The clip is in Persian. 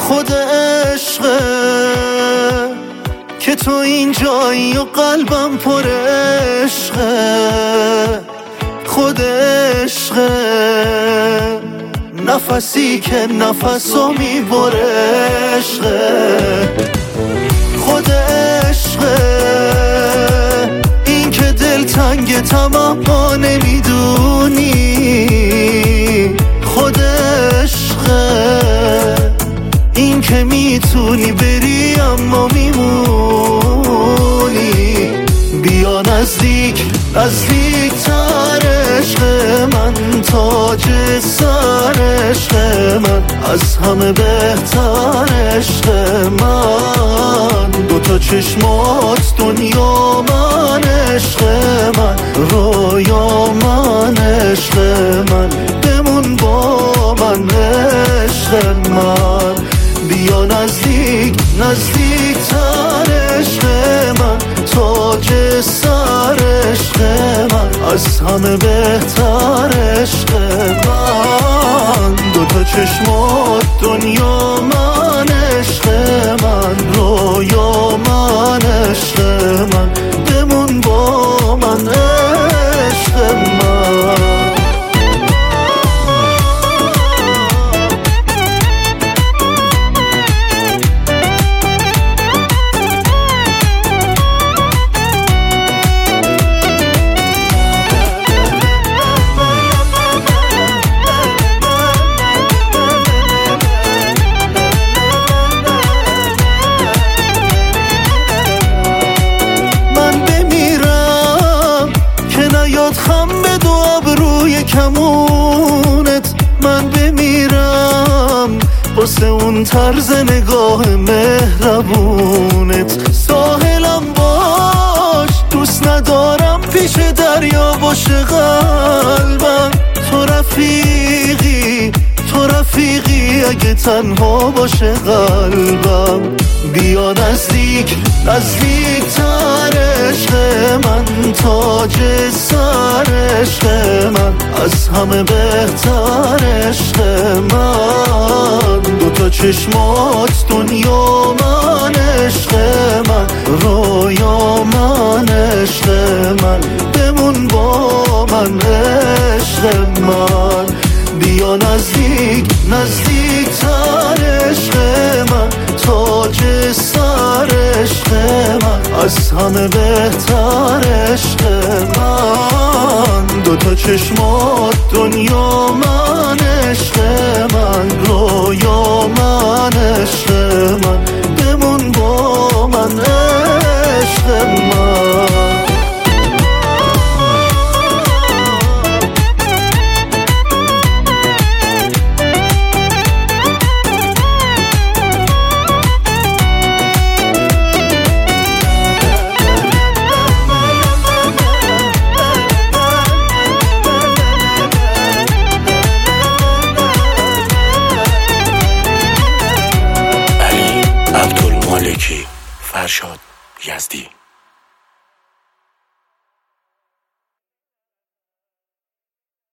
خود عشقه که تو اینجایی و قلبم پر عشقه. خود عشقه نفسی که نفسو میبره عشقه. خود عشقه این که دل تنگ تمام ما نمیدونی. خود عشقه این که میتونی بری اما میمونی. بیا نزدیک نزدیک تر عشق من، تاج سر عشق من، از همه بهتر عشق من. دوتا چشمات دنیا من، عشق من رویا من، عشق من بمون با من عشق من. بیا نزدیک نزدیک تر عشق من، تاج سر عشق من، از همه بهتر عشق من. دوتا چشمات دنیا من، عشق من رویا من، عشق من بمون با من عشق من. خم به دو ابروی کمونت، من بمیرم واسه اون طرز نگاه مهربونت. ساحلم باش دوست ندارم پیش دریا باشه قلبم. تو رفیقی تو رفیقی اگه تنها باشه قلبم. بیا نزدیک نزدیک تر عشق من، تاج سر عشق من، از همه بهتر عشق من. دوتا چشمات دنیا من، عشق من رویا من، عشق من بمون با من عشق من. بیا نزدیک نزدیک تر عشق من، تاج سر عشق من، از همه بهتر عشق من. دوتا چشمات دنیا من، عشق من رویا من، عشق من بمون با من عشق من. فرشاد یزدی.